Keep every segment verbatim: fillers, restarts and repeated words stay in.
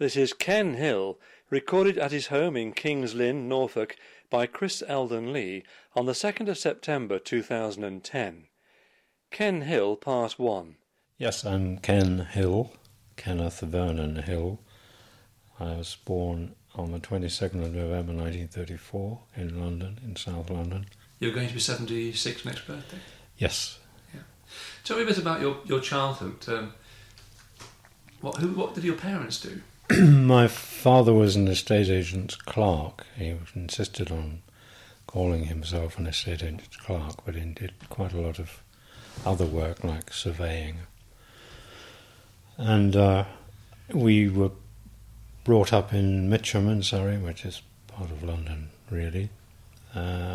This is Ken Hill, recorded at his home in Kings Lynn, Norfolk, by Chris Eldon Lee on the second of September two thousand ten. Ken Hill, Part one. Yes, I'm Ken Hill, Kenneth Vernon Hill. I was born on the twenty-second of November nineteen thirty-four in London, in South London. You're going to be seventy-six next birthday? Yes. Yeah. Tell me a bit about your, your childhood. Um, what who what did your parents do? My father was an estate agent's clerk. He insisted on calling himself an estate agent's clerk, but he did quite a lot of other work like surveying. And uh, we were brought up in Mitcham in Surrey, which is part of London, really. Uh,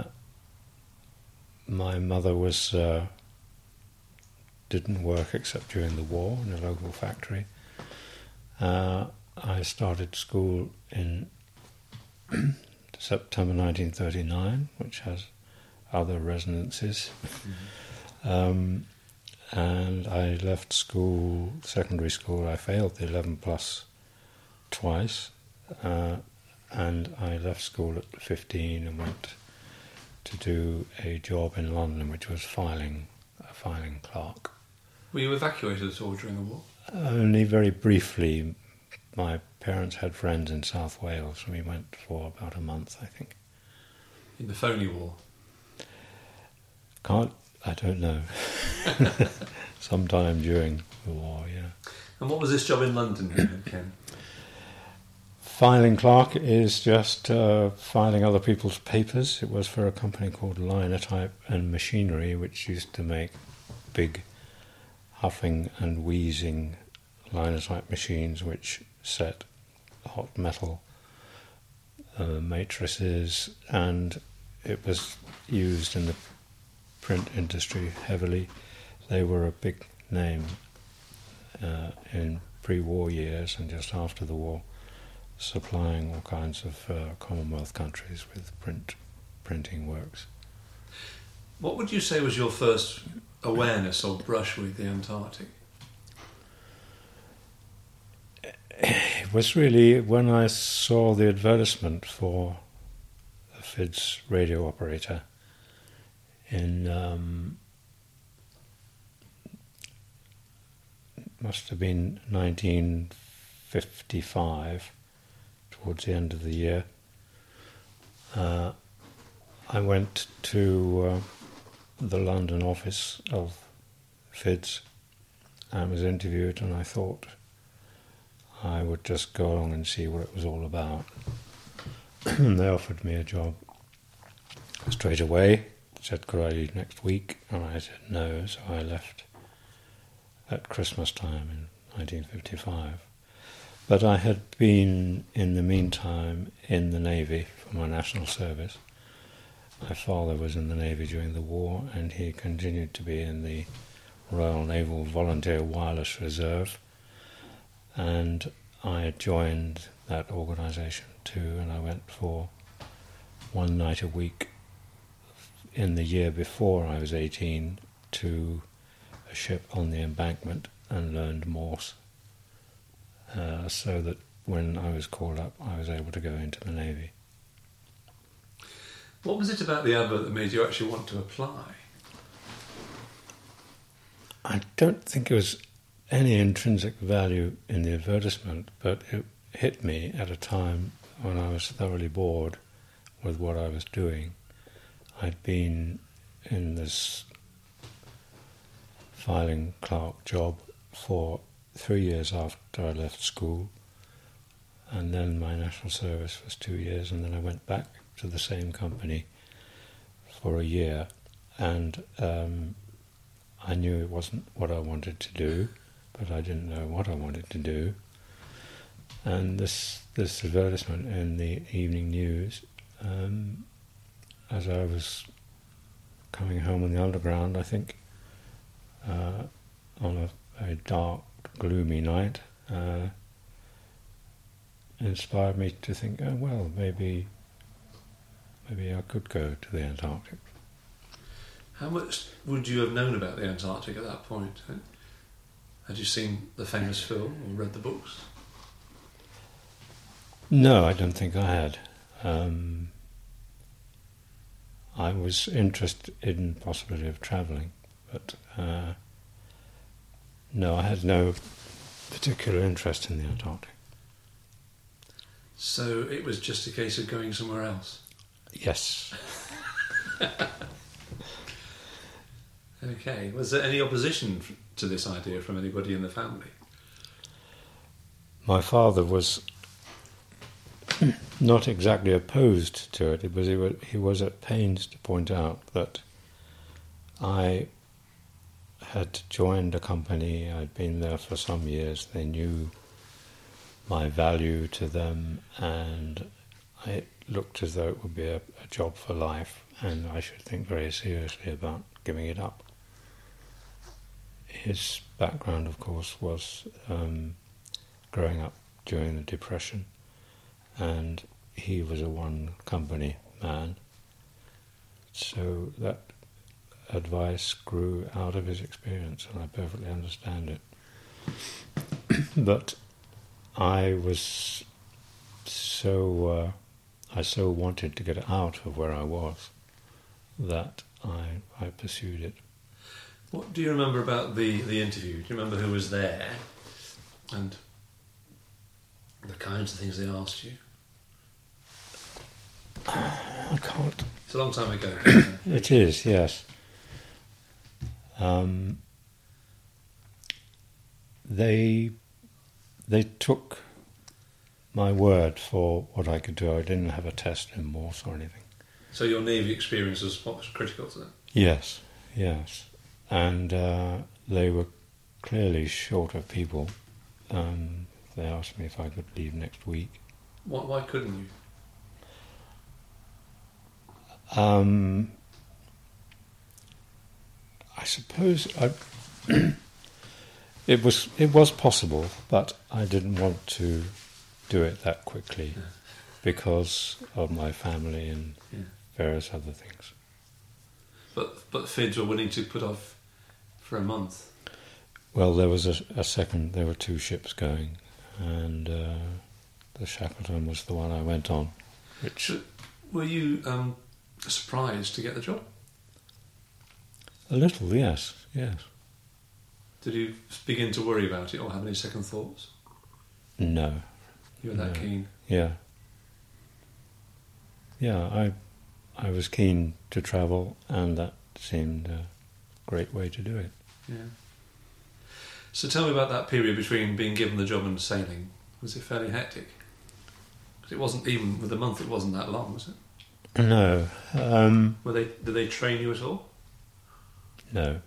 my mother was uh, didn't work except during the war in a local factory. Uh, I started school in September nineteen thirty-nine, which has other resonances. Mm-hmm. Um, and I left school, secondary school. I failed the eleven plus twice, uh, and I left school at fifteen and went to do a job in London, which was filing, a filing clerk. Were you evacuated at all during the war? Only very briefly. My parents had friends in South Wales, and we went for about a month, I think. In the Phoney War? Can't, I don't know. Sometime during the war, yeah. And what was this job in London, Ken? Filing clerk is just uh, filing other people's papers. It was for a company called Linotype and Machinery, which used to make big huffing and wheezing linotype machines which set hot metal uh, matrices, and it was used in the print industry heavily. They were a big name uh, in pre-war years and just after the war, supplying all kinds of uh, Commonwealth countries with print printing works. What would you say was your first awareness or brush with the Antarctic? It was really when I saw the advertisement for the F I D S radio operator in, um, must have been nineteen fifty-five, towards the end of the year. Uh, I went to uh, the London office of F I D S and was interviewed, and I thought I would just go along and see what it was all about. They offered me a job straight away, said could I leave next week, and I said no, so I left at Christmas time in nineteen fifty-five. But I had been in the meantime in the Navy for my national service. My father was in the Navy during the war, and he continued to be in the Royal Naval Volunteer Wireless Reserve. And I joined that organisation too, and I went for one night a week in the year before I was eighteen to a ship on the embankment and learned Morse, uh, so that when I was called up I was able to go into the Navy. What was it about the advert that made you actually want to apply? I don't think it was any intrinsic value in the advertisement, but it hit me at a time when I was thoroughly bored with what I was doing. I'd been in this filing clerk job for three years after I left school, and then my national service was two years, and then I went back to the same company for a year, and um, I knew it wasn't what I wanted to do, but I didn't know what I wanted to do. And this this advertisement in the evening news, um, as I was coming home on the Underground, I think, uh, on a very dark, gloomy night, uh, inspired me to think, oh well, maybe maybe I could go to the Antarctic. How much would you have known about the Antarctic at that point? Had you seen the famous film or read the books? No, I don't think I had. Um, I was interested in the possibility of travelling, but uh, no, I had no particular interest in the Antarctic. So it was just a case of going somewhere else? Yes. Okay. Was there any opposition f- to this idea from anybody in the family? My father was not exactly opposed to it. It was he, was he was at pains to point out that I had joined a company. I'd been there for some years. They knew my value to them, and it looked as though it would be a, a job for life, and I should think very seriously about giving it up. His background, of course, was um, growing up during the Depression, and he was a one-company man, so that advice grew out of his experience, and I perfectly understand it. But I was so uh, I so wanted to get out of where I was that I I pursued it. What do you remember about the, the interview? Do you remember who was there and the kinds of things they asked you? I can't. It's a long time ago. It is, yes. Um, they they took my word for what I could do. I didn't have a test in Morse or anything. So your Navy experience was what was critical to them? Yes, yes. And uh, they were clearly short of people. Um, they asked me if I could leave next week. Why, why couldn't you? Um, I suppose I, it was it was possible, but I didn't want to do it that quickly Yeah. because of my family and Yeah. various other things. But but Fids were willing to put off for a month. Well, there was a, a second. There were two ships going, and uh, the Shackleton was the one I went on. Which So were you um, surprised to get the job? a little, yes, yes. Did you begin to worry about it or have any second thoughts? No, You were that No. keen. yeah, yeah. I I was keen to travel, and that seemed a great way to do it. Yeah. So tell me about that period between being given the job and sailing. Was it fairly hectic? 'Cause it wasn't even with a month. It wasn't that long, was it? No, um, Were they? Did they train you at all? no.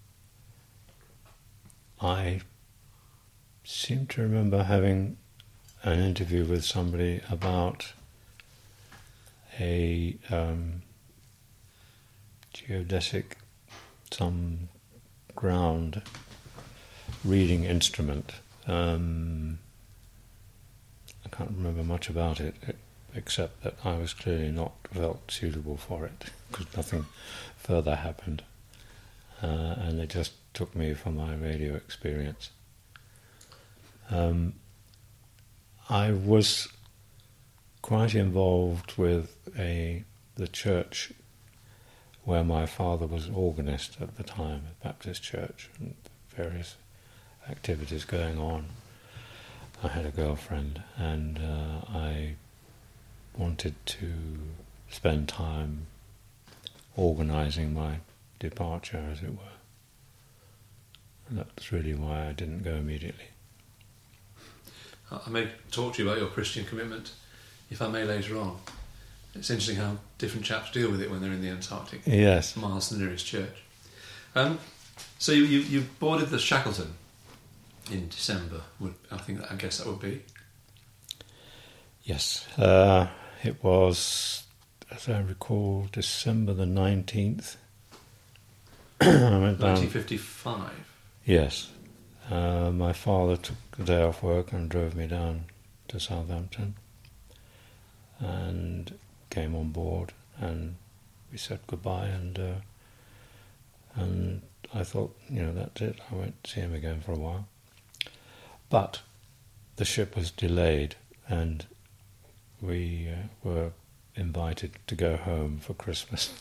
I seem to remember having an interview with somebody about a um, geodesic, some ground reading instrument. Um, I can't remember much about it, except that I was clearly not felt suitable for it, because nothing further happened. Uh, and they just took me for my radio experience. Um, I was quite involved with a the church where my father was organist at the time, a Baptist church, and various activities going on. I had a girlfriend, and uh, I wanted to spend time organising my departure, as it were. And that's really why I didn't go immediately. I may talk to you about your Christian commitment, if I may, later on. It's interesting how different chaps deal with it when they're in the Antarctic. Yes. Miles to the nearest church. Um, so you, you you boarded the Shackleton in December. Would I think that I guess that would be. Yes. Uh, it was, as I recall, December the nineteenth. I went down. nineteen fifty-five. Yes. Uh, my father took the day off work and drove me down to Southampton and came on board, and we said goodbye, and uh, and I thought, you know, that's it. I won't see him again for a while. But the ship was delayed, and we uh, were invited to go home for Christmas.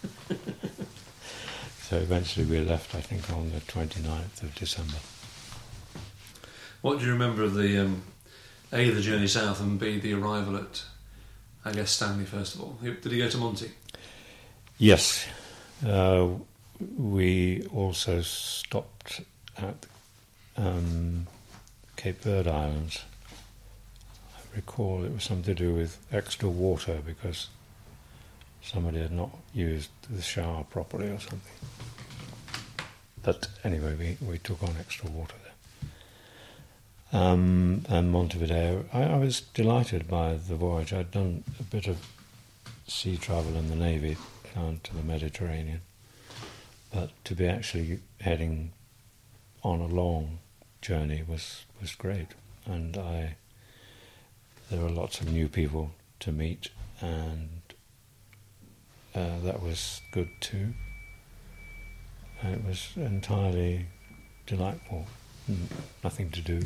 So eventually we left, I think, on the twenty-ninth of December. What do you remember of the um, A, the journey south, and B, the arrival at, I guess, Stanley first of all? Did he go to Monty? Yes. Uh, we also stopped at um, Cape Verde Islands. I recall it was something to do with extra water because somebody had not used the shower properly or something. But anyway, we, we took on extra water there. Um, and Montevideo, I, I was delighted by the voyage. I'd done a bit of sea travel in the Navy down to the Mediterranean. But to be actually heading on a long journey was, was great. And I there were lots of new people to meet, and uh, that was good too. And it was entirely delightful. N- nothing to do.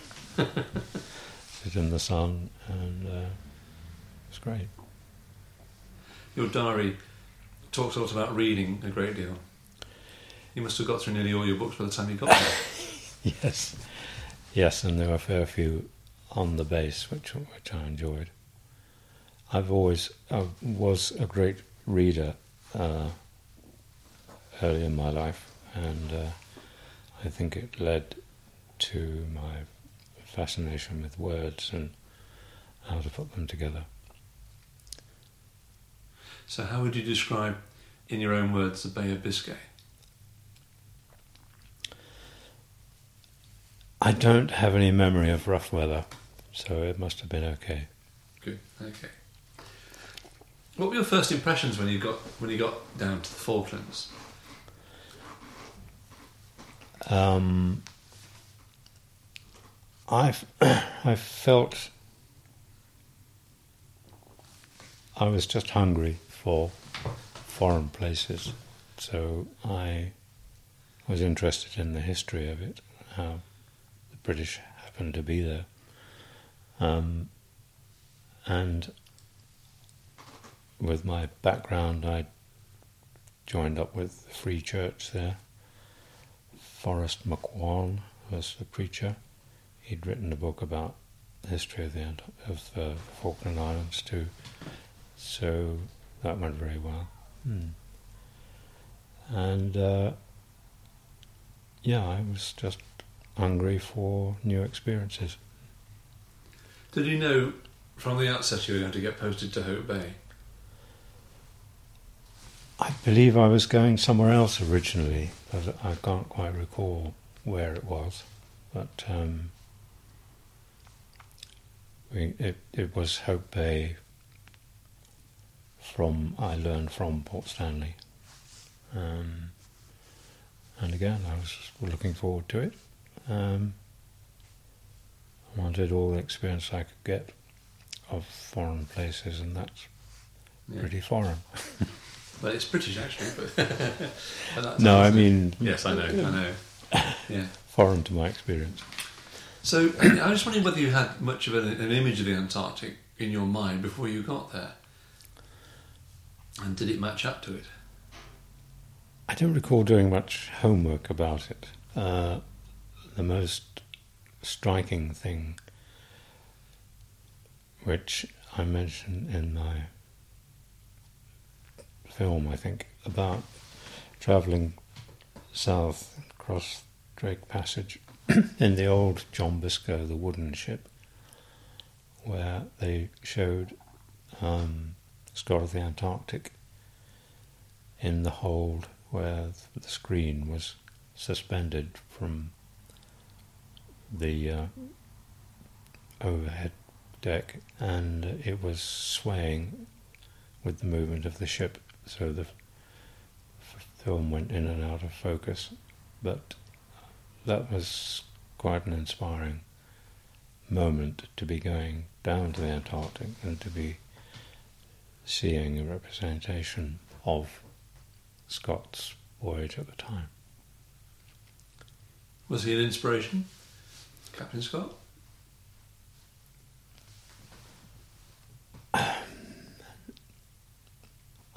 Sit in the sun, and uh, it was great. Your diary talks a lot about reading a great deal. You must have got through nearly all your books by the time you got there. Yes, yes, and there were a fair few on the base, which which I enjoyed. I've always I was a great reader uh, early in my life, and uh, I think it led to my fascination with words and how to put them together. So how would you describe, in your own words, the Bay of Biscay? I don't have any memory of rough weather, so it must have been okay. Good, okay. What were your first impressions when you got when you got down to the Falklands? Um, I I felt I was just hungry for foreign places, so I was interested in the history of it, how the British happened to be there, um, and with my background, I joined up with the Free Church there. Forrest McWan was the preacher. He'd written a book about the history of the of the Falkland Islands too, so that went very well. Hmm. And uh, yeah, I was just hungry for new experiences. Did you know from the outset you were going to get posted to Hope Bay? I believe I was going somewhere else originally, but I can't quite recall where it was. But um, we, it, it was Hope Bay. From I learned from Port Stanley, um, and again I was looking forward to it. Um, I wanted all the experience I could get of foreign places, and that's Yeah. pretty foreign. Well, it's British actually, but at that No, time, I mean yes, I know, I know. Yeah. foreign to my experience. So I was wondering whether you had much of an, an image of the Antarctic in your mind before you got there, and did it match up to it? I don't recall doing much homework about it. Uh, the most striking thing, which I mentioned in my film, I think, about travelling south across Drake Passage in the old John Biscoe, the wooden ship, where they showed um, Scott of the Antarctic in the hold where the screen was suspended from the uh, overhead deck, and it was swaying with the movement of the ship, so the f- film went in and out of focus. But that was quite an inspiring moment to be going down to the Antarctic and to be seeing a representation of Scott's voyage at the time. Was he an inspiration, Captain Scott?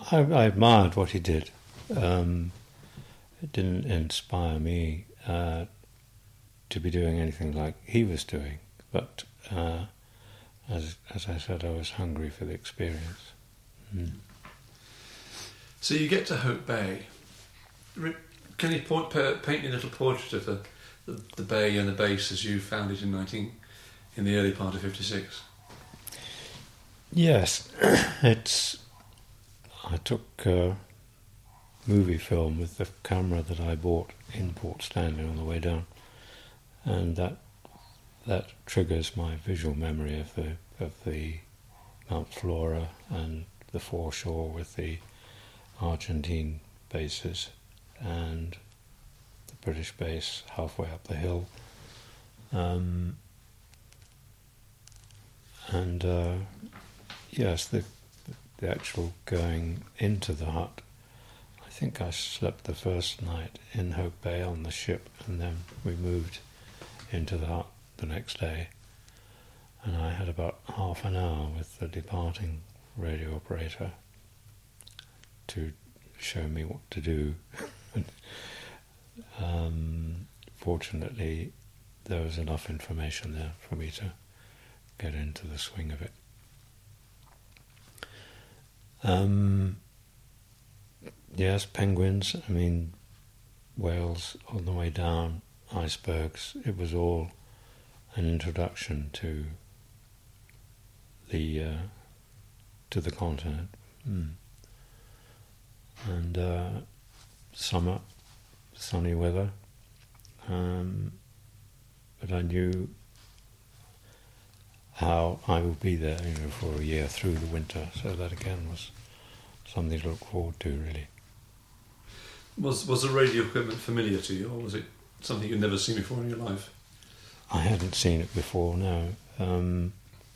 I, I admired what he did. Um, it didn't inspire me uh, to be doing anything like he was doing, but uh, as as I said, I was hungry for the experience. Mm. So you get to Hope Bay. Can you point, paint me a little portrait of the, the, the bay and the base as you found it in nineteen in the early part of fifty-six? Yes, it's. I took uh, movie film with the camera that I bought in Port Stanley on the way down, and that that triggers my visual memory of the of the Mount Flora and the foreshore with the Argentine bases and the British base halfway up the hill, um, and uh, yes, the the actual going into the hut. I think I slept the first night in Hope Bay on the ship, and then we moved into the hut the next day, and I had about half an hour with the departing radio operator to show me what to do. um, fortunately, there was enough information there for me to get into the swing of it. Um, yes, penguins, I mean, whales on the way down, icebergs, it was all an introduction to the uh, to the continent. Mm. And uh, summer, sunny weather, um, but I knew how I would be there, you know, for a year through the winter. So that again was something to look forward to, really. Was was the radio equipment familiar to you, or was it something you'd never seen before in your life? I hadn't seen it before, no. Um,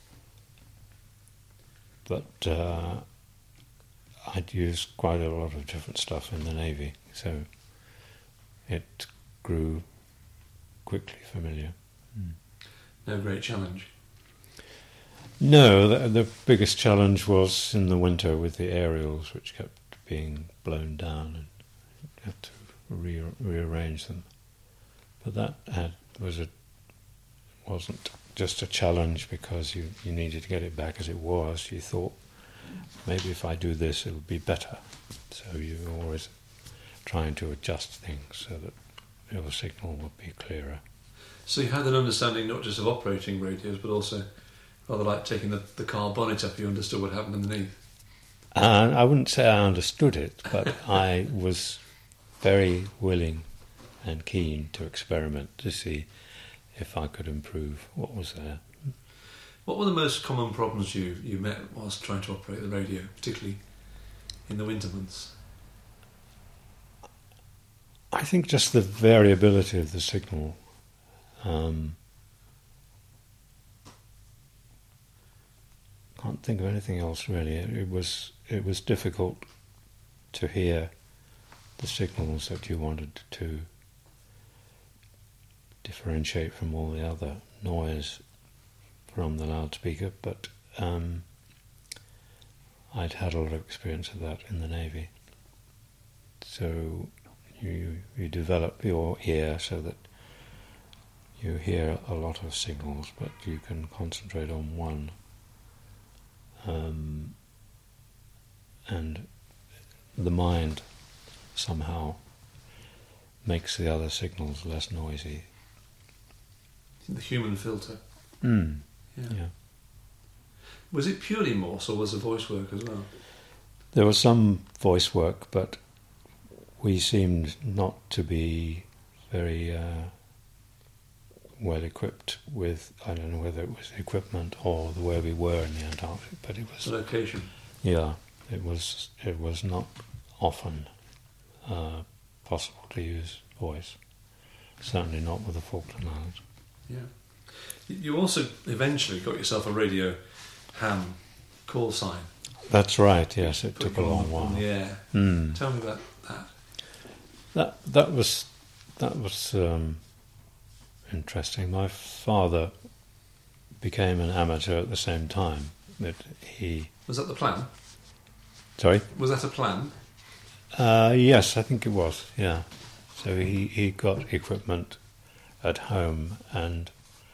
but uh, I'd used quite a lot of different stuff in the Navy, so it grew quickly familiar. Mm. No great challenge? No, the, the biggest challenge was in the winter with the aerials, which kept being blown down, and you had to re- rearrange them. But that had, was a wasn't just a challenge because you, you needed to get it back as it was. You thought, maybe if I do this, it would be better. So you were always trying to adjust things so that your signal would be clearer. So you had an understanding not just of operating radios, but also rather like taking the, the car bonnet up, you understood what happened underneath. Uh, I wouldn't say I understood it, but I was very willing and keen to experiment to see if I could improve what was there. What were the most common problems you, you met whilst trying to operate the radio, particularly in the winter months? I think just the variability of the signal. Um, can't think of anything else really. It, it was it was difficult to hear the signals that you wanted to differentiate from all the other noise from the loudspeaker, but um, I'd had a lot of experience of that in the Navy. So you you develop your ear so that you hear a lot of signals, but you can concentrate on one. Um, and the mind somehow makes the other signals less noisy. The human filter. Mm. Yeah. yeah. Was it purely Morse, or was there voice work as well? There was some voice work, but we seemed not to be very uh, well equipped with, I don't know whether it was equipment or the way we were in the Antarctic, but it was... The location. Yeah, it was, it was not often uh, possible to use voice. Certainly not with the Falkland Islands. Yeah. You also eventually got yourself a radio ham call sign. That's right, yes, it took a long on, while. On the air. Mm. Tell me about that. That that was that was um, interesting. My father became an amateur at the same time. That he Was that the plan? Sorry? Was that a plan? Uh, yes, I think it was, yeah. So he, he got equipment at home, and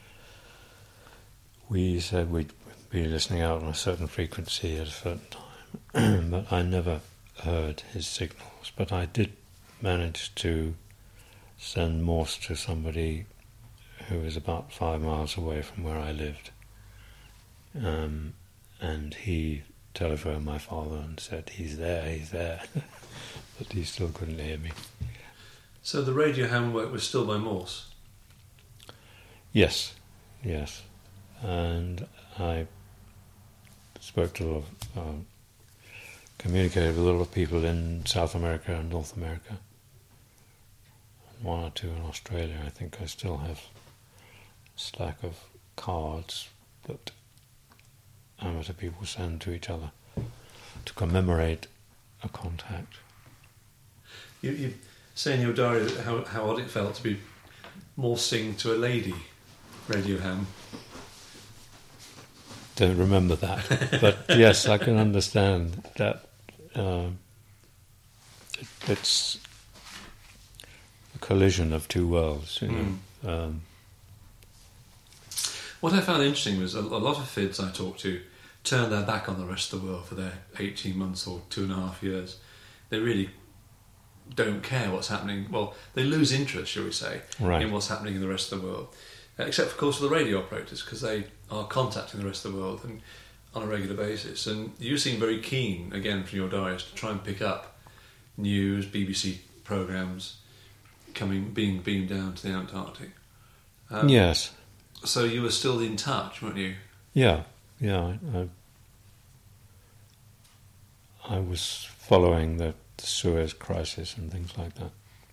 we said we'd be listening out on a certain frequency at a certain time, but I never heard his signals. But I did manage to send Morse to somebody who was about five miles away from where I lived. Um, and he telephoned my father and said, he's there, he's there. But he still couldn't hear me. So the radio ham work was still by Morse? Yes, yes. And I spoke to a lot of, um, communicated with a lot of people in South America and North America. One or two in Australia. I think I still have a stack of cards that amateur people send to each other to commemorate a contact. You, you say in your diary that how, how odd it felt to be morsing to a lady radio ham. Don't remember that, but yes, I can understand that. Uh, it, it's a collision of two worlds, you know. Mm. Um, what I found interesting was a, a lot of F I Ds I talked to turned their back on the rest of the world for their eighteen months or two and a half years. They really don't care what's happening. Well, they lose interest, shall we say, right. in what's happening in the rest of the world. Except, of course, for the radio operators, because they are contacting the rest of the world and on a regular basis. And you seem very keen, again, from your diaries, to try and pick up news, B B C programmes coming, being beamed down to the Antarctic. Um, yes. So you were still in touch, weren't you? Yeah, yeah. I, I was following the, the Suez Crisis and things like that.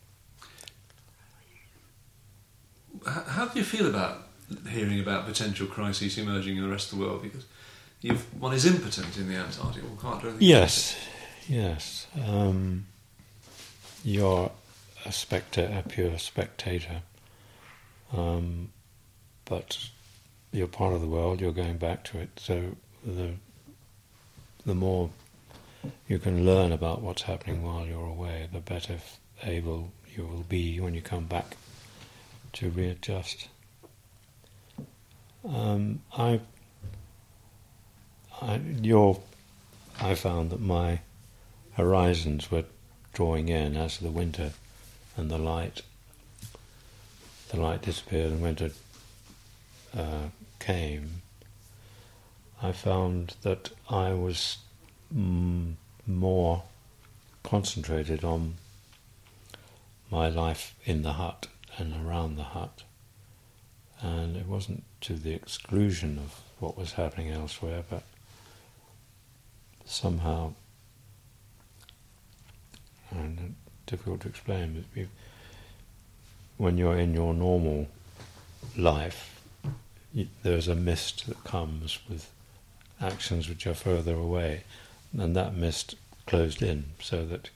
How do you feel about hearing about potential crises emerging in the rest of the world? Because you've, one is impotent in the Antarctic, one can't do anything. Yes, yes. Um, you're a spectator, a pure spectator, um, but you're part of the world. You're going back to it. So the the more you can learn about what's happening while you're away, the better able you will be when you come back to readjust. Um, I, I, your, I found that my horizons were drawing in as the winter and the light, the light disappeared and winter uh, came. I found that I was mm, more concentrated on my life in the hut and around the hut, and it wasn't to the exclusion of what was happening elsewhere, but somehow, and difficult to explain, but when you're in your normal life, there's a mist that comes with actions which are further away, and that mist closed in, so that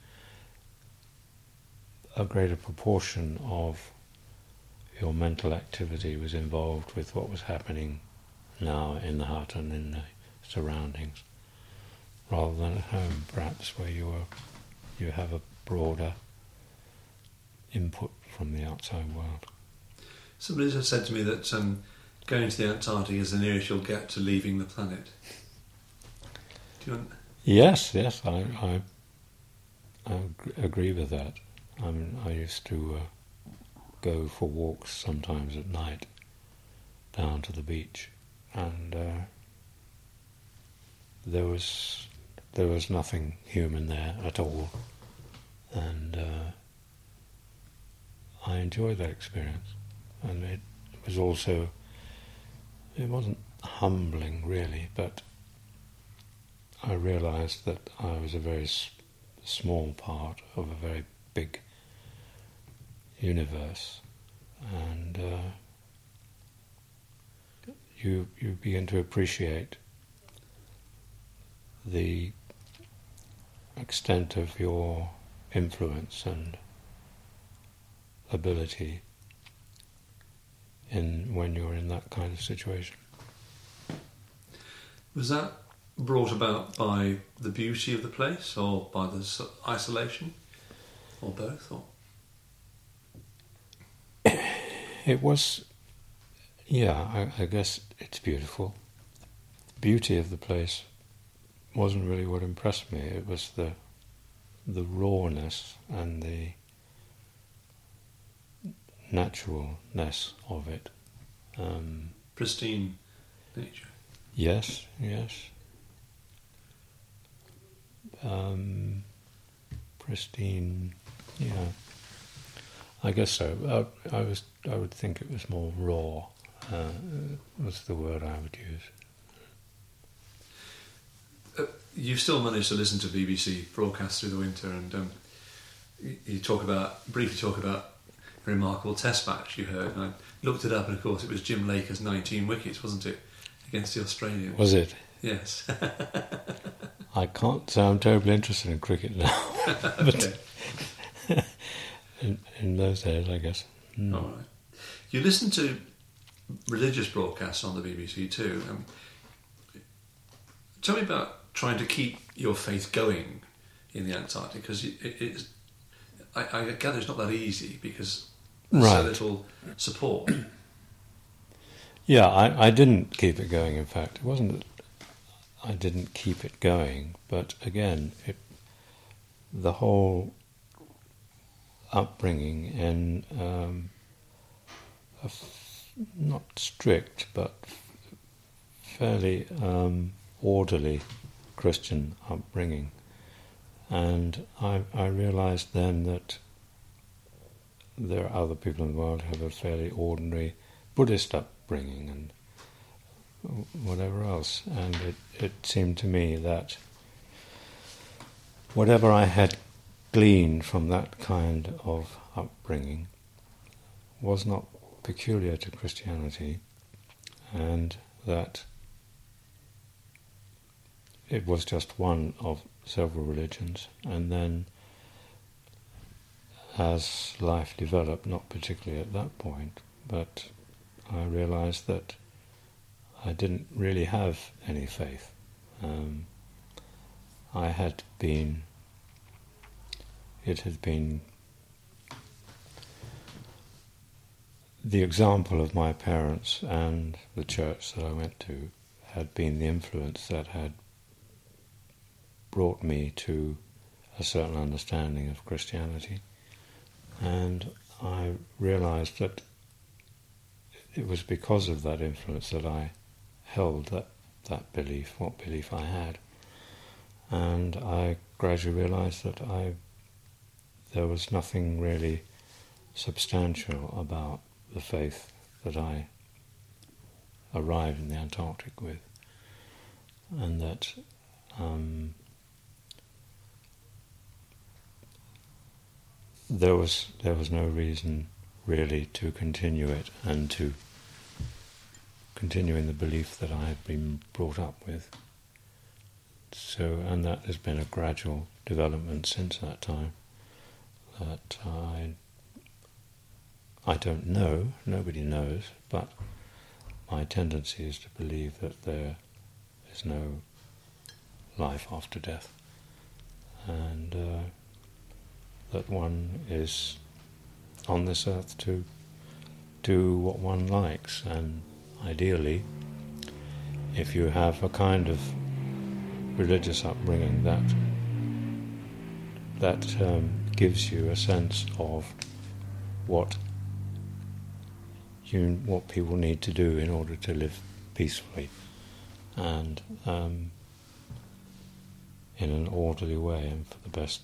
a greater proportion of your mental activity was involved with what was happening now in the hut and in the surroundings, rather than at home, perhaps, where you are, you have a broader input from the outside world. Somebody has said to me that um, going to the Antarctic is the nearest you'll get to leaving the planet. Do you want? Yes, yes, I, I, I agree with that. I mean, I used to uh, go for walks sometimes at night down to the beach, and uh, there was there was nothing human there at all, and uh, I enjoyed that experience. And it was also, it wasn't humbling really, but I realised that I was a very s- small part of a very big universe, and uh, you you begin to appreciate the extent of your influence and ability in when you're in that kind of situation. Was that brought about by the beauty of the place, or by the s- isolation, or both? Or It was, yeah, I, I guess it's beautiful. The beauty of the place wasn't really what impressed me. It was the the rawness and the naturalness of it. Um, pristine nature. yes, yes. Um, pristine, yeah. I guess so. I, I was. I would think it was more raw. Uh, was the word I would use. Uh, you still managed to listen to B B C broadcasts through the winter, and um, you, you talk about briefly talk about a remarkable Test match you heard. And I looked it up, and of course it was Jim Laker's nineteen wickets, wasn't it, against the Australians? Was it? Yes. I can't say I'm terribly interested in cricket now, but in, in those days, I guess. Mm. All right. You listen to religious broadcasts on the B B C too. Um, tell me about trying to keep your faith going in the Antarctic, because it, it, it's, I, I gather it's not that easy because there's Right. so little support. Yeah, I, I didn't keep it going, in fact. It wasn't that I didn't keep it going, but again, it, the whole upbringing in um, a f- not strict, but fairly um, orderly Christian upbringing. And I, I realised then that there are other people in the world who have a fairly ordinary Buddhist upbringing and whatever else. And it, it seemed to me that whatever I had gleaned from that kind of upbringing was not peculiar to Christianity, and that it was just one of several religions. And then as life developed, not particularly at that point, but I realised that I didn't really have any faith. Um, I had been, it had been the example of my parents and the church that I went to had been the influence that had brought me to a certain understanding of Christianity. And I realised that it was because of that influence that I held that, that belief, what belief I had. And I gradually realised that I there was nothing really substantial about the faith that I arrived in the Antarctic with, and that um, there was there was no reason really to continue it and to continue in the belief that I had been brought up with. So, and that has been a gradual development since that time. That I, I don't know, nobody knows, but my tendency is to believe that there is no life after death, and uh, that one is on this earth to do what one likes, and ideally, if you have a kind of religious upbringing that that um, gives you a sense of what you what people need to do in order to live peacefully and um, in an orderly way and for the best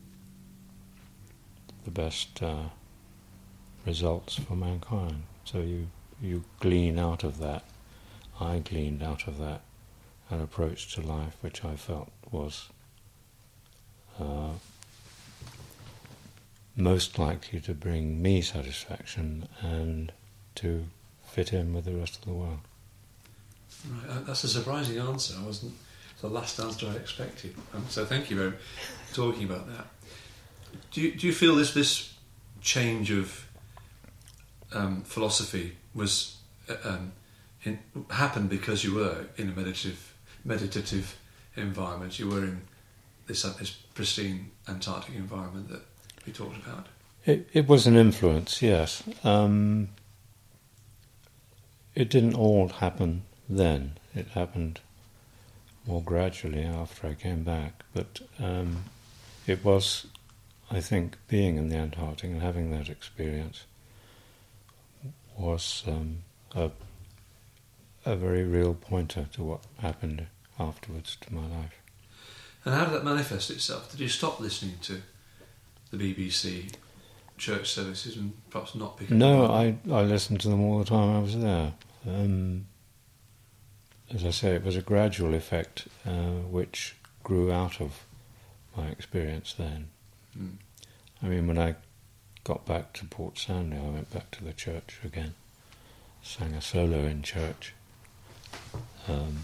the best uh, results for mankind. So you you glean out of that. I gleaned out of that an approach to life which I felt was uh, most likely to bring me satisfaction and to fit in with the rest of the world. Right, uh, that's a surprising answer. I wasn't the last answer I expected. Um, so thank you very much for talking about that. Do you do you feel this this change of um, philosophy was uh, um, in, happened because you were in a meditative meditative environment. You were in this, uh, this pristine Antarctic environment that we talked about. It, it was an influence, yes. Um, it didn't all happen then. It happened more gradually after I came back. But um, it was, I think, being in the Antarctic and having that experience was um, a, a very real pointer to what happened afterwards to my life. And how did that manifest itself? Did you stop listening to the B B C church services and perhaps not pick up? No, I, I listened to them all the time I was there. Um, as I say, it was a gradual effect uh, which grew out of my experience then. Mm. I mean, when I got back to Port Stanley, I went back to the church again, sang a solo in church. Um,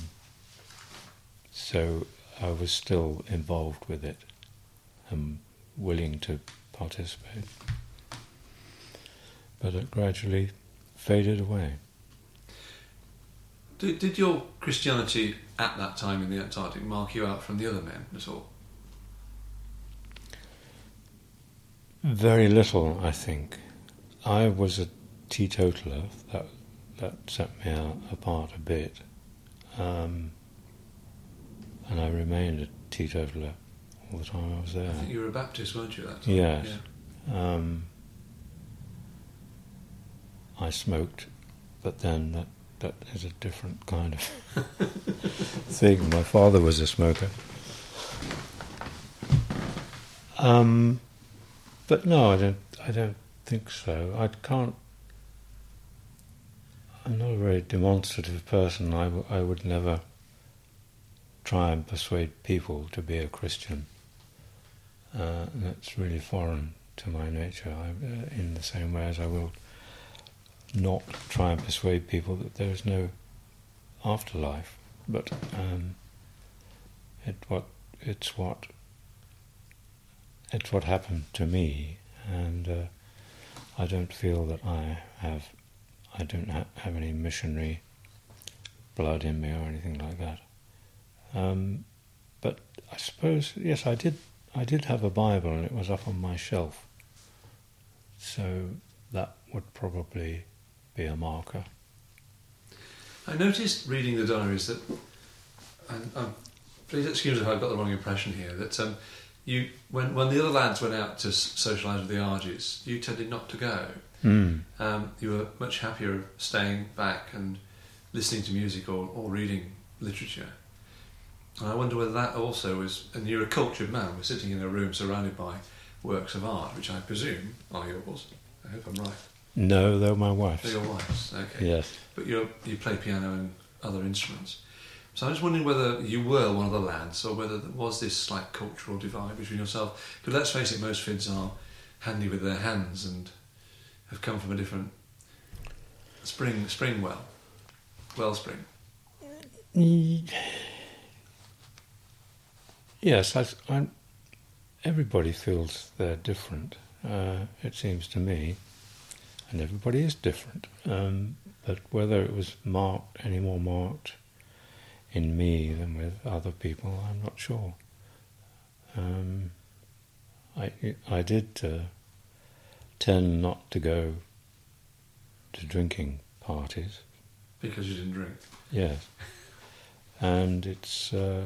so I was still involved with it and willing to participate. But it gradually faded away. Did, did your Christianity at that time in the Antarctic mark you out from the other men at all? Very little, I think. I was a teetotaler. That that set me out apart a bit. Um, and I remained a teetotaler all the time I was there. I think you were a Baptist, weren't you, at that time? Yes. Yeah. Um, I smoked, but then that, that is a different kind of thing. My father was a smoker. Um, but no, I don't. I don't think so. I can't. I'm not a very demonstrative person. I, w- I would never try and persuade people to be a Christian. Uh, and that's really foreign to my nature. I, uh, in the same way as I will not try and persuade people that there is no afterlife, but um, it what it's what it's what happened to me, and uh, I don't feel that I have I don't ha- have any missionary blood in me or anything like that. Um, but I suppose yes, I did. I did have a Bible, and it was up on my shelf, so that would probably be a marker. I noticed reading the diaries that, and um, please excuse if I've got the wrong impression here, that um, you, when when the other lads went out to socialise with the Argies, you tended not to go. Mm. Um, you were much happier staying back and listening to music or, or reading literature. And I wonder whether that also was, and you're a cultured man, we're sitting in a room surrounded by works of art, which I presume are yours. I hope I'm right. No, they're my wife's. They're your wife's, okay. Yes. But you you play piano and other instruments. So I'm just wondering whether you were one of the lads or whether there was this slight cultural divide between yourself. Because let's face it, most Finns are handy with their hands and have come from a different spring spring well, wellspring. Yes, I, I'm, everybody feels they're different, uh, it seems to me, and everybody is different. Um, but whether it was marked, any more marked in me than with other people, I'm not sure. Um, I, I did uh, tend not to go to drinking parties. Because you didn't drink? Yes. And it's... Uh,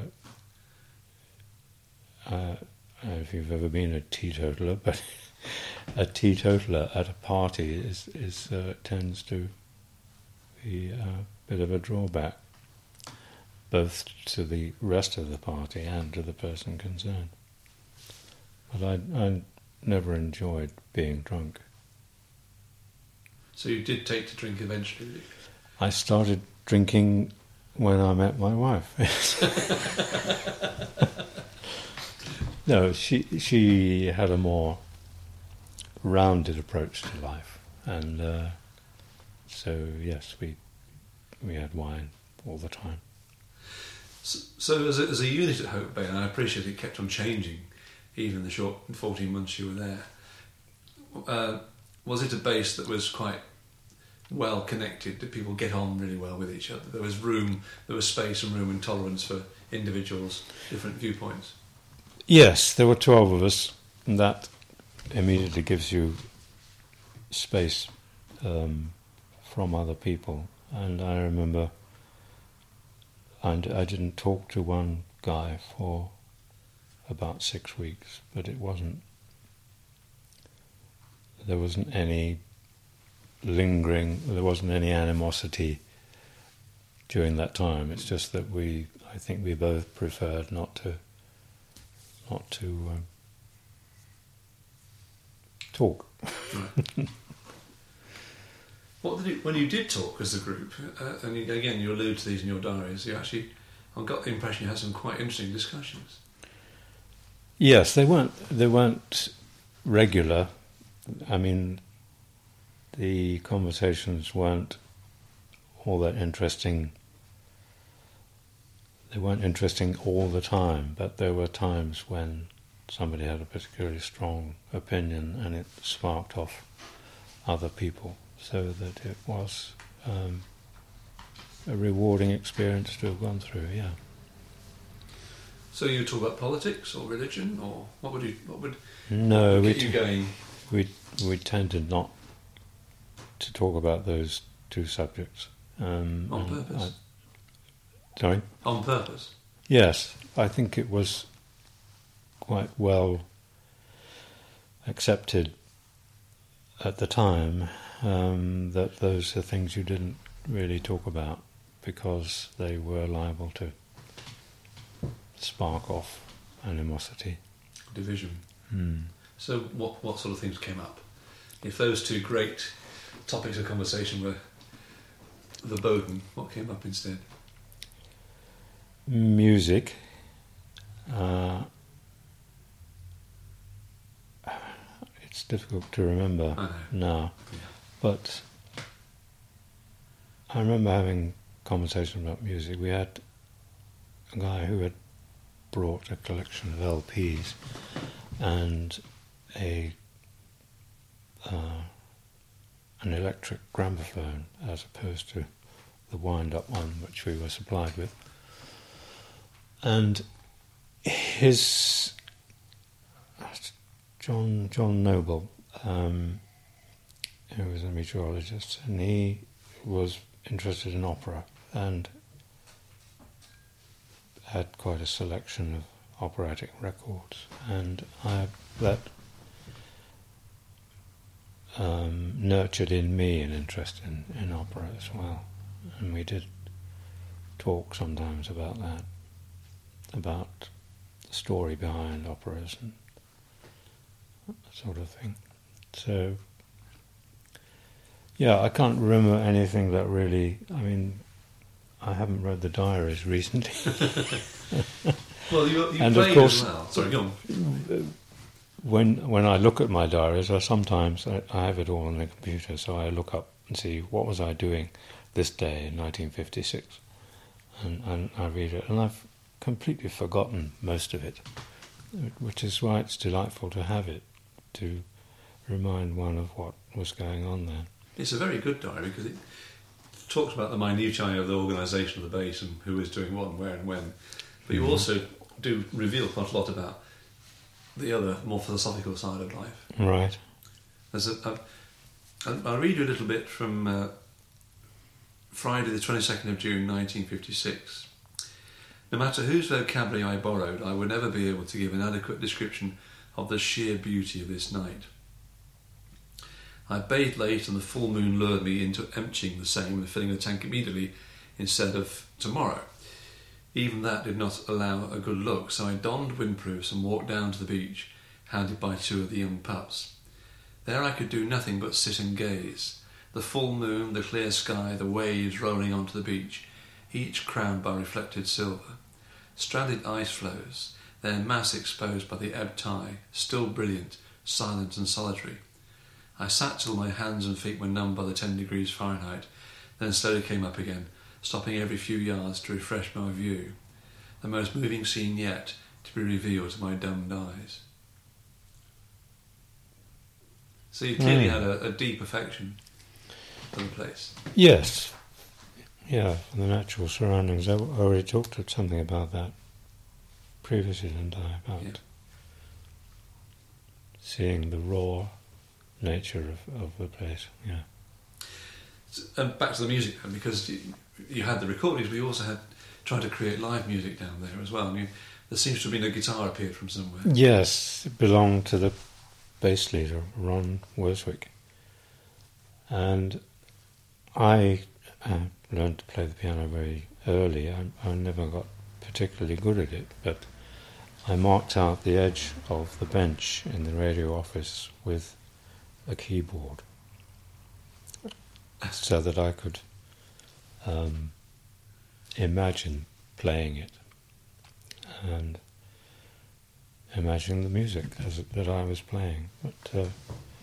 Uh, I don't know if you've ever been a teetotaler, but a teetotaler at a party is, is uh, tends to be a bit of a drawback, both to the rest of the party and to the person concerned. But I, I never enjoyed being drunk. So you did take to drink eventually, did you? I started drinking when I met my wife. No, she she had a more rounded approach to life, and uh, so yes, we we had wine all the time. So, so as, a, as a unit at Hope Bay, and I appreciate it kept on changing, even in the short fourteen months you were there. Uh, was it a base that was quite well connected? Did people get on really well with each other? There was room, there was space and room and tolerance for individuals, different viewpoints. Yes, there were twelve of us, and that immediately gives you space um, from other people. And I remember I, I didn't talk to one guy for about six weeks, but it wasn't, there wasn't any lingering, there wasn't any animosity during that time. It's just that we, I think we both preferred not to, not to um, talk. Right. What did you, when you did talk as a group, uh, and you, again you allude to these in your diaries, you actually, I got the impression you had some quite interesting discussions. Yes, they weren't, they weren't regular. I mean, the conversations weren't all that interesting. They weren't interesting all the time, but there were times when somebody had a particularly strong opinion and it sparked off other people, so that it was um, a rewarding experience to have gone through, yeah. So you talk about politics or religion, or what would you, what would no, get we you t- going? We we tended not to talk about those two subjects. Um, On and purpose? I, sorry? On purpose? Yes, I think it was quite well accepted at the time um, that those are things you didn't really talk about because they were liable to spark off animosity. Division. Hmm. So what, what sort of things came up? If those two great topics of conversation were verboten, what came up instead? Music. Uh, it's difficult to remember I know. now, Yeah. but I remember having conversations about music. We had a guy who had brought a collection of L Ps and a uh, an electric gramophone as opposed to the wind-up one which we were supplied with. And his John John Noble, um, who was a meteorologist, and he was interested in opera and had quite a selection of operatic records, and I that um, nurtured in me an interest in, in opera as well, and we did talk sometimes about that, about the story behind operas and that sort of thing. So, yeah, I can't remember anything that really, I mean, I haven't read the diaries recently. Well, you, you And of played course- as well. Sorry, go on. When when I look at my diaries, I sometimes I, I have it all on the computer, so I look up and see what was I doing this day in nineteen fifty-six, and, and I read it, and I've completely forgotten most of it, which is why it's delightful to have it to remind one of what was going on there. It's a very good diary because it talks about the minutiae of the organisation of the base and who is doing what and where and when. But you Mhm. also do reveal quite a lot about the other, more philosophical side of life. Right. There's a, a, I'll I'll read you a little bit from uh, Friday the twenty-second of June nineteen fifty-six. No matter whose vocabulary I borrowed, I would never be able to give an adequate description of the sheer beauty of this night. I bathed late and the full moon lured me into emptying the same and filling the tank immediately instead of tomorrow. Even that did not allow a good look, so I donned windproofs and walked down to the beach, handed by two of the young pups. There I could do nothing but sit and gaze. The full moon, the clear sky, the waves rolling onto the beach, each crowned by reflected silver. Stranded ice floes, their mass exposed by the ebb tide, still brilliant, silent and solitary. I sat till my hands and feet were numb by the ten degrees Fahrenheit, then slowly came up again, stopping every few yards to refresh my view. The most moving scene yet to be revealed to my dumbed eyes. So you clearly Mm. had a, a deep affection. for the place. Yes. Yeah, the natural surroundings. I already talked to something about that previously, didn't I? About Yeah. seeing the raw nature of, of the place. Yeah. So, and back to the music then, because you, you had the recordings, but you also had tried to create live music down there as well. And you, there seems to have been a guitar appeared from somewhere. Yes, it belonged to the bass leader, Ron Worswick. And I uh, learned to play the piano very early. I, I never got particularly good at it, but I marked out the edge of the bench in the radio office with a keyboard so that I could um, imagine playing it and imagine the music as it, that I was playing. But uh,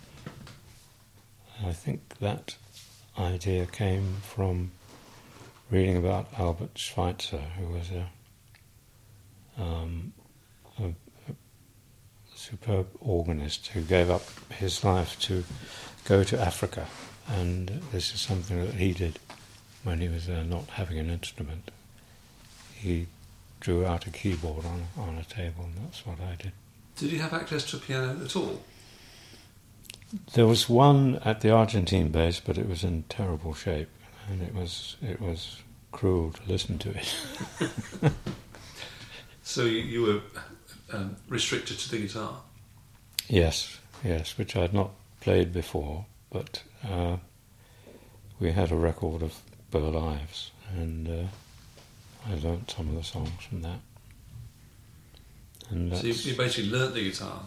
I think that idea came from reading about Albert Schweitzer, who was a, um, a, a superb organist who gave up his life to go to Africa, and this is something that he did when he was there, not having an instrument. He drew out a keyboard on on a table, and that's what I did. Did you have access to a piano at all? There was one at the Argentine base, but it was in terrible shape, and it was it was cruel to listen to it. So you, you were um, restricted to the guitar? Yes, yes, which I had not played before, but uh, we had a record of Burl Ives, and uh, I learnt some of the songs from that. And So you, you basically learnt the guitar?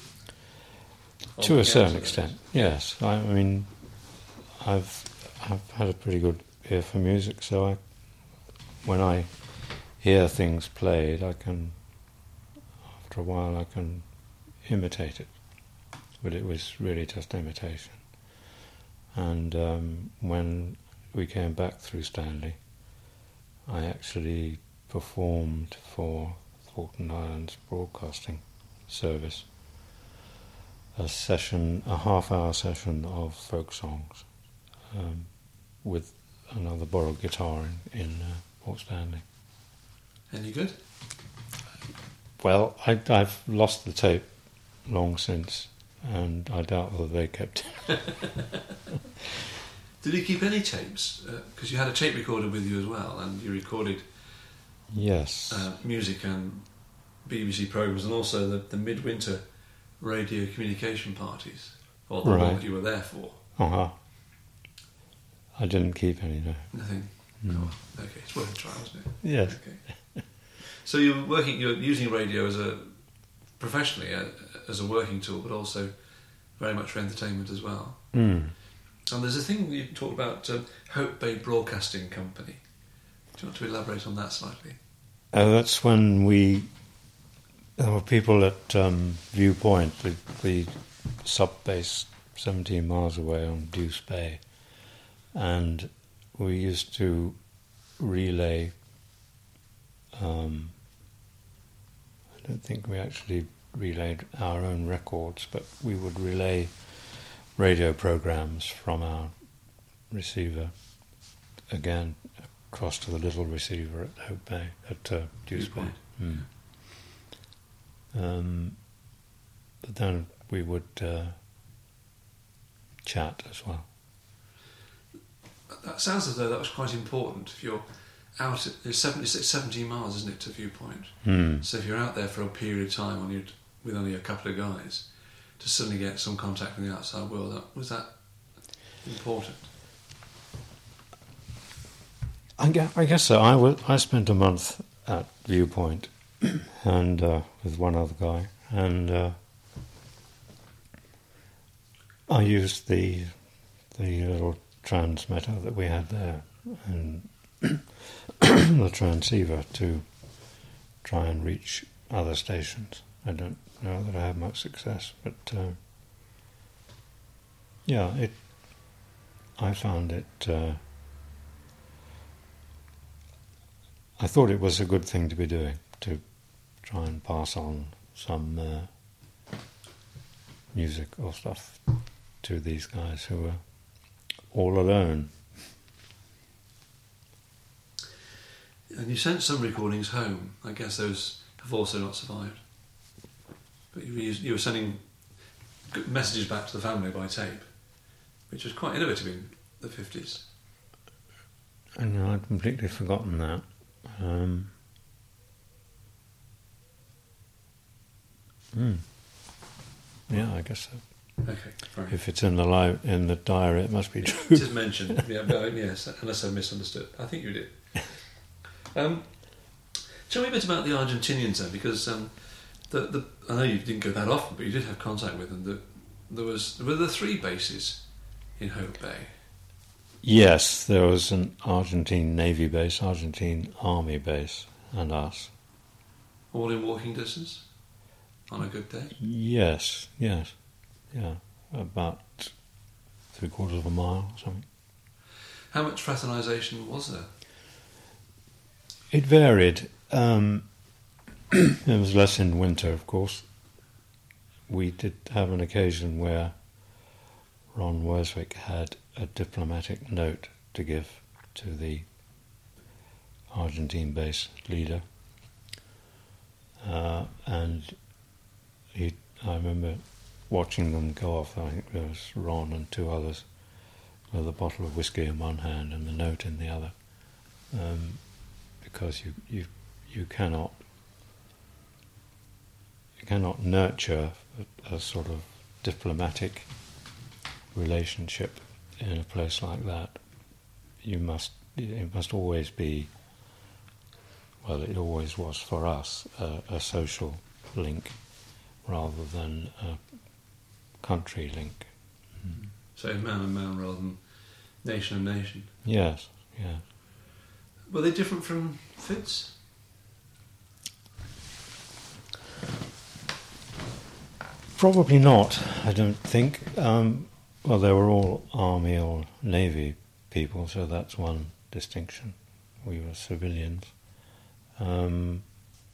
To a certain extent, yes. I, I mean, I've I've had a pretty good ear for music, so I, when I hear things played, I can, after a while, I can imitate it. But it was really just imitation. And um, when we came back through Stanley, I actually performed for Thornton Islands Broadcasting Service a session, a half-hour session of folk songs um, with another borrowed guitar in, in uh, Port Stanley. Any good? Well, I, I've lost the tape long since, and I doubt whether they kept it. Did you keep any tapes? Because uh, you had a tape recorder with you as well, and you recorded Yes. uh, music and B B C programmes, and also the, the midwinter radio communication parties, or the Right. one that you were there for. Uh-huh. I didn't keep any, no. Nothing. Mm. Oh, okay, it's worth a try, wasn't it? Yes. Okay. So you're working, you're using radio as a professionally uh, as a working tool, but also very much for entertainment as well. Mm. And there's a thing you talked about, um, Hope Bay Broadcasting Company. Do you want to elaborate on that slightly? Uh, that's when we, there were people at um, Viewpoint, the, the sub-base seventeen miles away on Deuce Bay, and we used to relay, um, I don't think we actually relayed our own records, but we would relay radio programs from our receiver, again, across to the little receiver at Hope Bay, at uh, Deuce Bay. Mm. Um, but then we would uh, chat as well. That sounds as though that was quite important. If you're out, at, it's seventy, it's seventeen miles, isn't it, to Viewpoint? Mm. So if you're out there for a period of time on your, with only a couple of guys, to suddenly get some contact from the outside world, that, was that important? I guess, I guess so. I, w- I spent a month at Viewpoint and uh, with one other guy, and uh, I used the the little transmitter that we had there and the transceiver to try and reach other stations. I don't know that I had much success, but uh, yeah, it. I found it. Uh, I thought it was a good thing to be doing, to try and pass on some uh, music or stuff to these guys who were all alone. And you sent some recordings home. I guess those have also not survived. But you were, you were sending messages back to the family by tape, which was quite innovative in the fifties. And I'd completely forgotten that. Um, mm. Yeah, I guess so. Okay, right. If it's in the li- in the diary, it must be true. It is mentioned, yeah, but, yes, unless I misunderstood. I think you did. Um, tell me a bit about the Argentinians then, because um, the, the I know you didn't go that often, but you did have contact with them. The, there was were there three bases in Hope Bay? Yes, there was an Argentine Navy base, Argentine Army base, and us. All in walking distance on a good day? Yes, yes, yeah, about three quarters of a mile or something. How much fraternisation was there? It varied. Um, it was less in winter, of course. We did have an occasion where Ron Werswick had a diplomatic note to give to the Argentine base leader. Uh, and he, I remember watching them go off. I think there was Ron and two others with a bottle of whiskey in one hand and the note in the other. Um, because you, you you cannot you cannot nurture a, a sort of diplomatic relationship in a place like that. You must it must always be, well, it always was for us, a, a social link rather than a country link. Mm. So man and man rather than nation and nation. Yes, yeah. Were they different from Fitz? Probably not, I don't think. Um, well, they were all Army or Navy people, so that's one distinction. We were civilians. Um,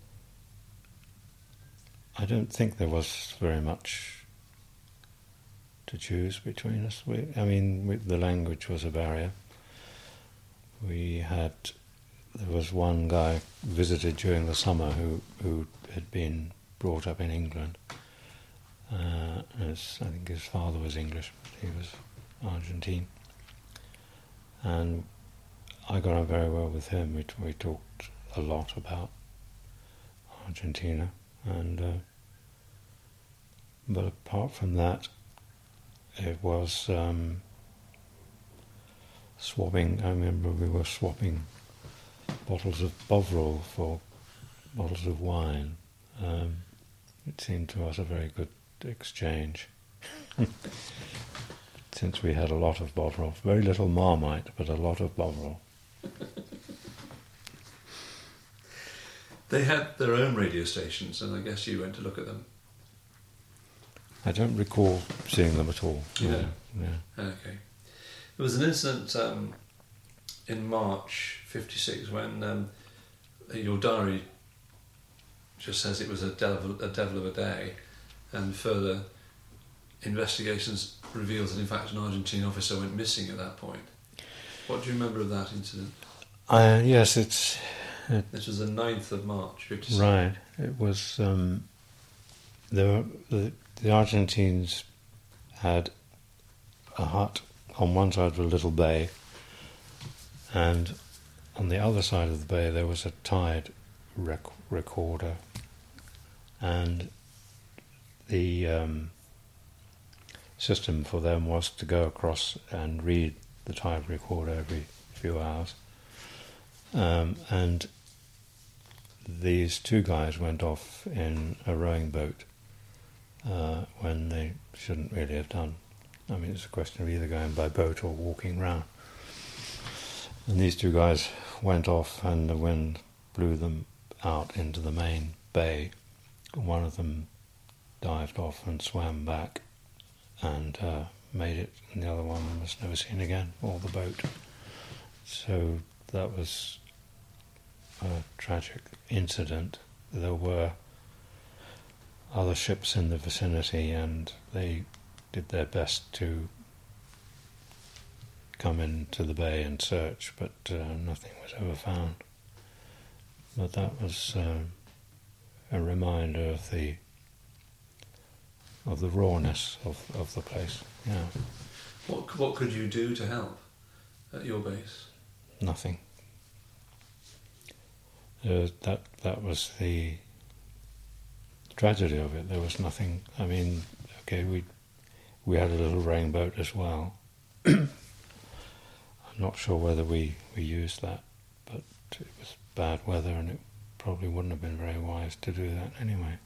I don't think there was very much to choose between us. We, I mean, we, the language was a barrier. We had... There was one guy visited during the summer who, who had been brought up in England. Uh, as I think his father was English, but he was Argentine. And I got on very well with him. We, we talked a lot about Argentina. and uh, But apart from that, it was um, swapping. I remember we were swapping bottles of Bovril for bottles of wine. Um, it seemed to us a very good exchange. Since we had a lot of Bovril. Very little Marmite, but a lot of Bovril. They had their own radio stations, and I guess you went to look at them. I don't recall seeing them at all. You know? Yeah. Okay. There was an incident um, in March fifty-six when um, your diary just says it was a devil, a devil of a day, and further investigations reveals that in fact an Argentine officer went missing at that point. What do you remember of that incident? Uh, yes, it's... It, this was the ninth of March fifty-six. Right. It was... Um, there were, the, the Argentines had a hut on one side of a little bay, and on the other side of the bay there was a tide rec- recorder, and the um, system for them was to go across and read the tide recorder every few hours. Um, and these two guys went off in a rowing boat uh, when they shouldn't really have done. I mean, it's a question of either going by boat or walking round. And these two guys went off, and the wind blew them out into the main bay. One of them dived off and swam back and uh, made it, and the other one was never seen again, or the boat. So that was a tragic incident. There were other ships in the vicinity, and they did their best to come into the bay and search, but uh, nothing was ever found. But that was uh, a reminder of the of the rawness of, of the place. Yeah. What what could you do to help at your base? Nothing. Uh, that that was the tragedy of it. There was nothing. I mean, okay, we we had a little rowing boat as well. I'm not sure whether we, we used that, but it was bad weather and it probably wouldn't have been very wise to do that anyway.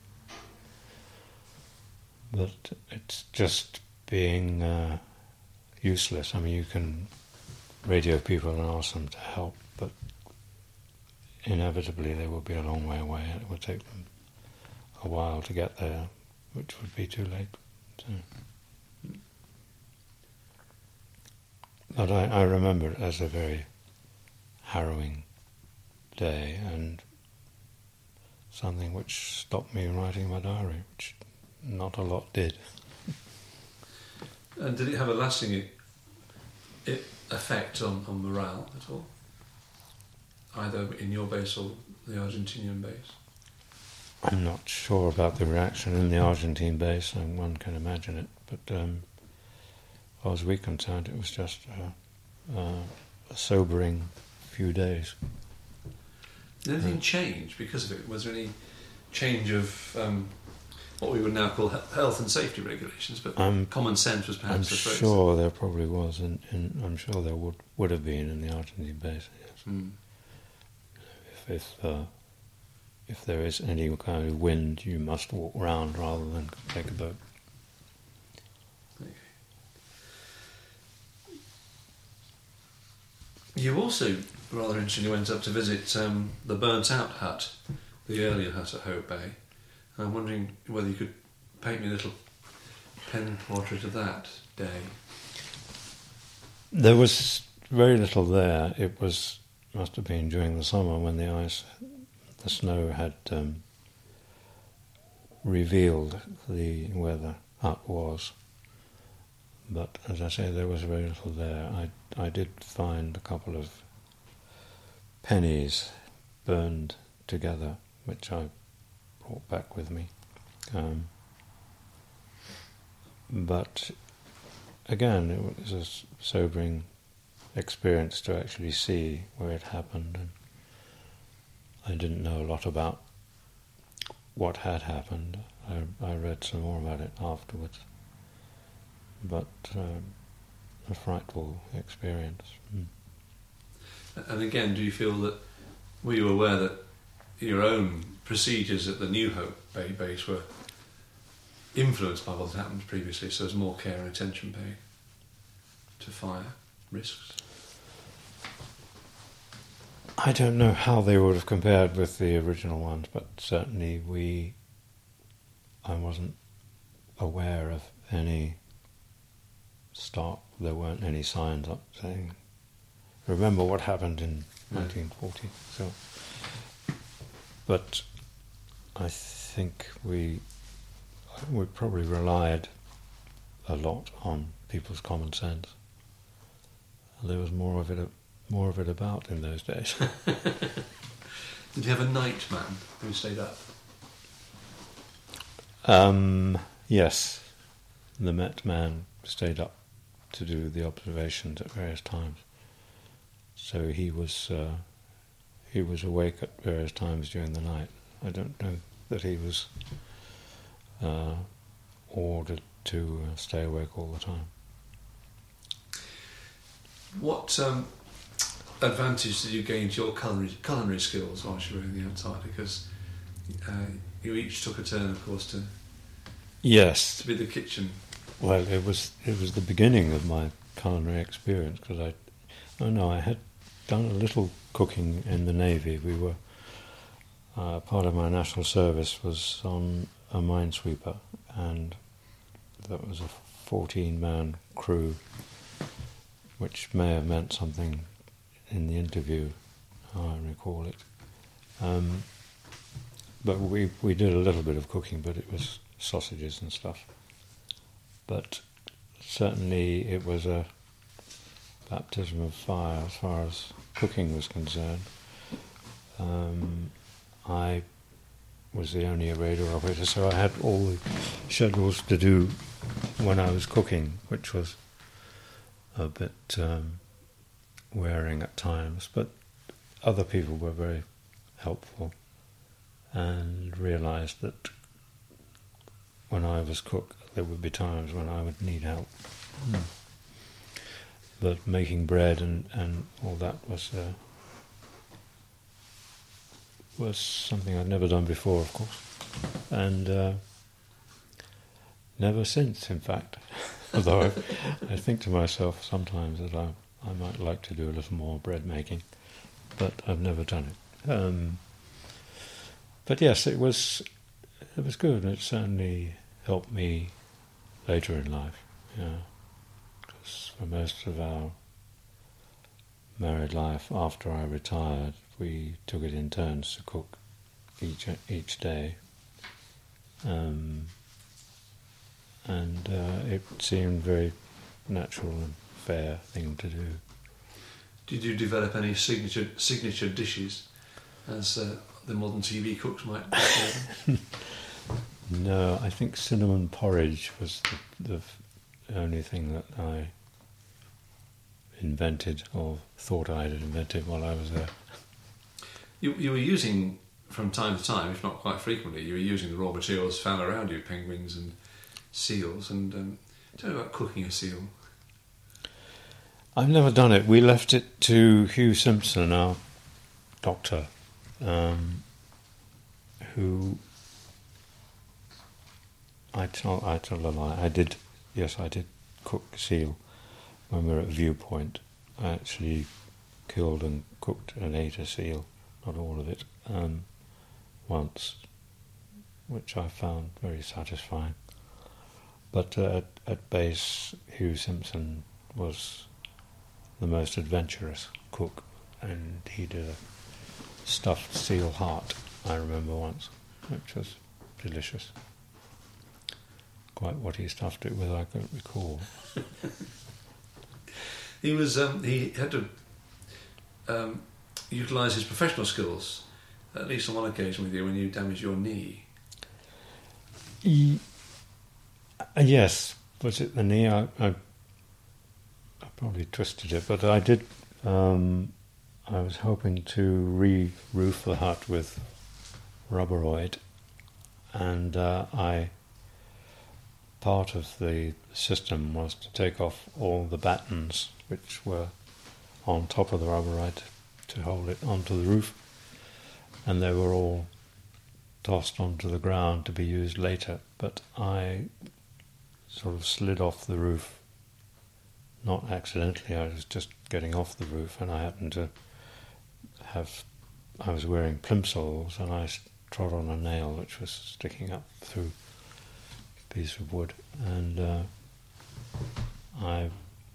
But it's just being uh, useless. I mean, you can radio people and ask them to help, but inevitably they will be a long way away and it will take them a while to get there, which would be too late. So. But I, I remember it as a very harrowing day and something which stopped me writing my diary, which not a lot did. And did it have a lasting I- I- effect on, on morale at all? Either in your base or the Argentinian base? I'm not sure about the reaction in the Argentine base, and one can imagine it, but um, as far as we're concerned, it was just a, a, a sobering few days. Did anything change because of it? Was there any change of um, what we would now call he- health and safety regulations, but I'm, common sense was perhaps I'm the phrase? sure there probably was, and, and I'm sure there would, would have been in the Argentine base, yes. Mm. If if, uh, if there is any kind of wind, you must walk round rather than take a boat. You also, rather interestingly, went up to visit um, the burnt-out hut, the earlier hut at Hope Bay. I'm wondering whether you could paint me a little pen portrait of that day. There was very little there. It was must have been during the summer when the ice, the snow had um, revealed the where the hut was. But as I say, there was very little there. I I did find a couple of pennies burned together, which I brought back with me. Um, but again, it was a sobering experience to actually see where it happened. And I didn't know a lot about what had happened. I, I read some more about it afterwards. But um, a frightful experience. Mm. And again, do you feel that, were you aware that your own procedures at the New Hope Bay base were influenced by what had happened previously, so there's more care and attention paid to fire risks? I don't know how they would have compared with the original ones, but certainly we, I wasn't aware of any start, there weren't any signs up saying, remember what happened in yeah. nineteen forty. So, but I think we we probably relied a lot on people's common sense. There was more of it, more of it about in those days. Did you have a night man who stayed up? Um, yes, the Met man stayed up to do the observations at various times. So he was uh, he was awake at various times during the night. I don't know that he was uh, ordered to uh, stay awake all the time. What um, advantage did you gain to your culinary, culinary skills whilst you were in the Antarctica? Because uh, you each took a turn, of course, to yes to be the kitchen. Well, it was it was the beginning of my culinary experience because I, oh no, I had done a little cooking in the Navy. We were uh, part of my national service was on a minesweeper, and that was a fourteen-man crew, which may have meant something in the interview, how I recall it. Um, but we we did a little bit of cooking, but it was sausages and stuff. But certainly it was a baptism of fire as far as cooking was concerned. Um, I was the only radio operator, so I had all the schedules to do when I was cooking, which was a bit um, wearing at times, but other people were very helpful and realised that when I was cook there would be times when I would need help. Mm. But making bread and, and all that was uh, was something I'd never done before, of course, and uh, never since, in fact. Although I, I think to myself sometimes that I, I might like to do a little more bread making, but I've never done it. Um, but yes, it was it was good. It certainly helped me later in life. Yeah, because for most of our married life after I retired, we took it in turns to cook each each day, um, and uh, it seemed a very natural and fair thing to do. Did you develop any signature signature dishes, as uh, the modern T V cooks might do? No, I think cinnamon porridge was the, the only thing that I invented or thought I had invented while I was there. You, you were using, from time to time, if not quite frequently, you were using the raw materials found around you, penguins and seals. And um, tell me about cooking a seal. I've never done it. We left it to Hugh Simpson, our doctor, um, who... I tell, I tell a lie. I did, yes, I did cook seal when we were at Viewpoint. I actually killed and cooked and ate a seal, not all of it, um, once, which I found very satisfying. But uh, at, at base, Hugh Simpson was the most adventurous cook, and he did a stuffed seal heart, I remember once, which was delicious. Quite what he stuffed it with, I can't recall. He was um, he had to um, utilise his professional skills, at least on one occasion with you, when you damaged your knee. He, uh, yes, was it the knee? I, I, I probably twisted it, but I did. Um, I was hoping to re-roof the hut with rubberoid, and uh, I. Part of the system was to take off all the battens which were on top of the rubberite to hold it onto the roof, and they were all tossed onto the ground to be used later, but I sort of slid off the roof, not accidentally. I was just getting off the roof, and I happened to have I was wearing plimsolls, and I trod on a nail which was sticking up through piece of wood, and uh, I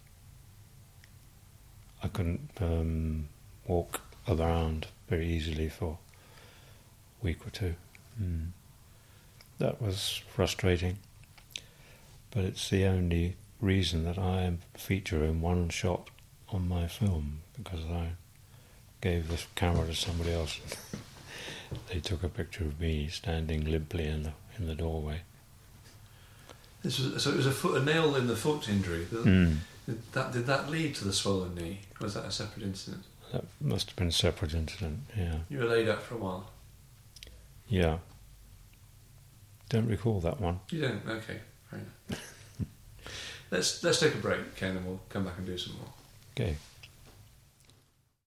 I couldn't um, walk around very easily for a week or two. Mm. That was frustrating, but it's the only reason that I feature in one shot on my film, because I gave this camera to somebody else. They took a picture of me standing limply in the in the doorway. This was, so it was a foot, a nail in the foot injury. Did, Mm. did that did that lead to the swollen knee? Or was that a separate incident? That must have been a separate incident, yeah. You were laid out for a while. Yeah. Don't recall that one. You don't? Okay, fair enough. let's let's take a break, Ken, and we'll come back and do some more. Okay.